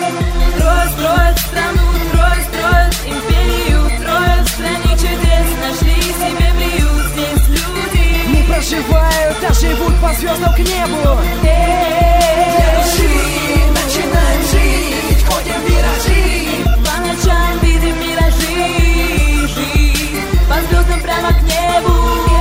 Трое строят страну, трое строят империю, трое в стране чудес нашли себе приют. Здесь люди не проживают, а живут по звездам к небу. для души начинаем жить, ходим в виражи, по ночам видим миражи, жить по звездам прямо к небу.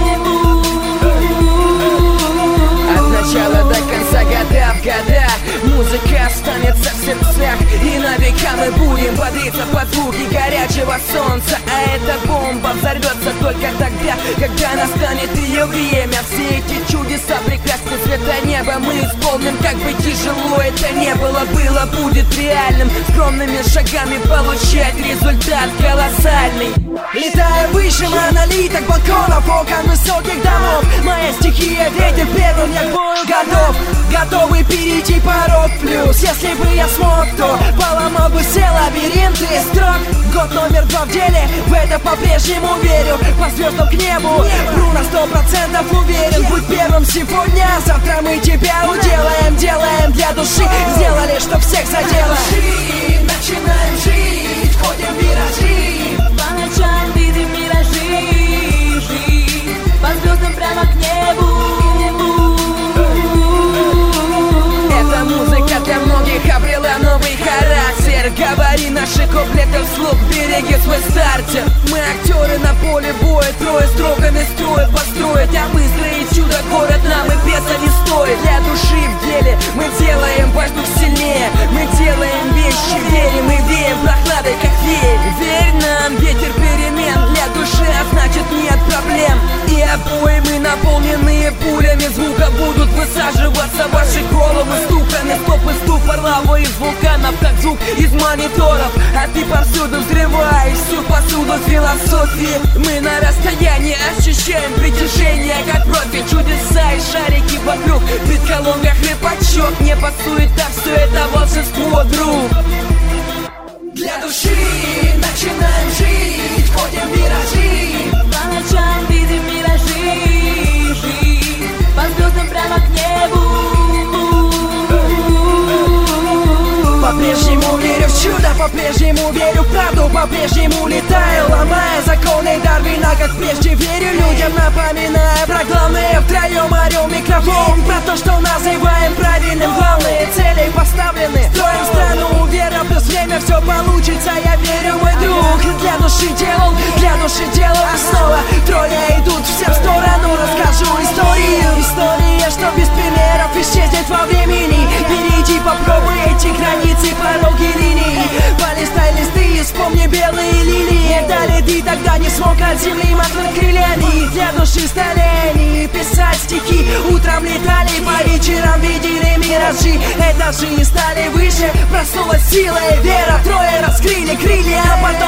От начала до конца, года в года, музыка останется в сердцах, и на века мы будем бодриться под звуки горячего солнца. А эта бомба взорвется только тогда, когда настанет ее время. Все эти чудеса, прекрасный цвета неба мы исполним, как бы тяжело это не было, будет реальным. Скромными шагами получать результат колоссальный. Летая выше монолиток, балконов, окон высоких домов, моя стихия, ветер первым, я к бою готов. Готовы перейти порог плюс. Если бы я смог, то поломал бы все лабиринты строк. Год номер 2 в деле, в это по-прежнему верю. По звездам к небу, вру на 100% уверен. Будь первым сегодня, завтра мы тебя уделаем. Делаем для души, сделали, что всех задело. Начинаем жить, ходим в виражи, по ночам видим миражи, жить по звездам прямо к небу. Эта музыка для многих обрела новый характер. Говори наши куплеты вслух, береги свой стартер. Мы актеры на поле боя, трое строками строят построить, а выстроить чудо город нам и песо не стоит. Для души в деле мы делаем воздух сильнее, мы делаем вещи, верим и веем прохладой, как феи. Верь нам, ветер перемен, для души, а значит нет проблем. И обоймы, наполненные пулями звука, будут высаживаться в ваши головы стуками. Стопы ступор, лава из вулканов, как звук из мониторов. А ты повсюду взрываешь всю посуду философии. Мы на расстоянии ощущаем притяжение, как профи. Чудеса и шарики вокруг, при колонках рыбачок. Не суета, все это волшебство, друг. Для души начинаем жить, ходим в виражи, по ночам видим миражи, жить по звездам прямо к небу. По-прежнему верю в чудо, по-прежнему верю в правду, по-прежнему летаю, ломая законы Дарвина, как прежде верю людям, напоминая про главное. Втроем орем микрофон, про то, что называем правильным. Главные цели поставлены, строим страну, вера плюс время, все получится, я верю, мой друг. Для души делал снова. Трое идут все в сторону, расскажу историю. История, что без примеров исчезнет во времени. Перейди, попробуй эти границы, пороги линии. Полистай листы и вспомни белые лилии. Дали ты тогда не смог от земли махнуть крыльями. Для души стали они писать стихи. Утром летали, по вечерам видели миражи. Этажи стали выше, проснулась сила и вера. Трое раскрыли крылья, а потом